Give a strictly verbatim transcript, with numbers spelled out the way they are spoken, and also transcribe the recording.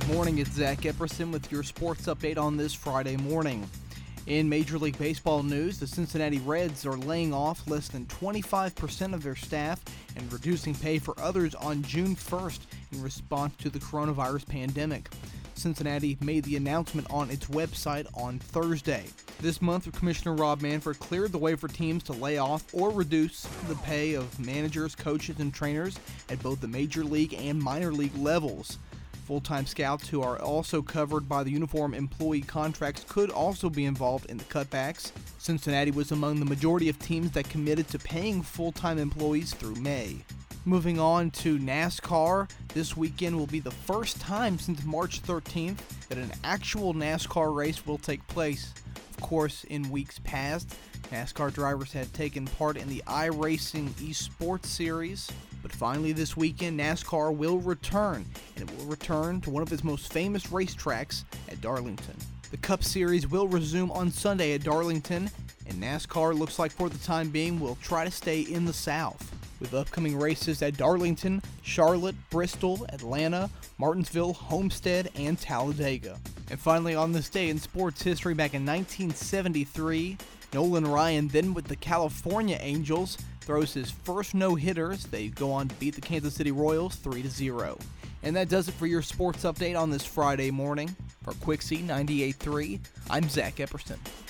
Good morning, it's Zach Epperson with your sports update on this Friday morning. In Major League Baseball news, the Cincinnati Reds are laying off less than twenty-five percent of their staff and reducing pay for others on June first in response to the coronavirus pandemic. Cincinnati made the announcement on its website on Thursday. This month, Commissioner Rob Manfred cleared the way for teams to lay off or reduce the pay of managers, coaches, and trainers at both the major league and minor league levels. Full-time scouts who are also covered by the uniform employee contracts could also be involved in the cutbacks. Cincinnati was among the majority of teams that committed to paying full-time employees through May. Moving on to NASCAR, this weekend will be the first time since March thirteenth that an actual NASCAR race will take place. Of course, in weeks past, NASCAR drivers had taken part in the iRacing eSports series, but finally this weekend NASCAR will return, and it will return to one of its most famous racetracks at Darlington. The Cup Series will resume on Sunday at Darlington, and NASCAR looks like for the time being will try to stay in the South, with upcoming races at Darlington, Charlotte, Bristol, Atlanta, Martinsville, Homestead, and Talladega. And finally, on this day in sports history, back in nineteen seventy-three, Nolan Ryan, then with the California Angels, throws his first no-hitter as they go on to beat the Kansas City Royals three to zero. And that does it for your sports update on this Friday morning. For Quixie ninety-eight point three, I'm Zach Epperson.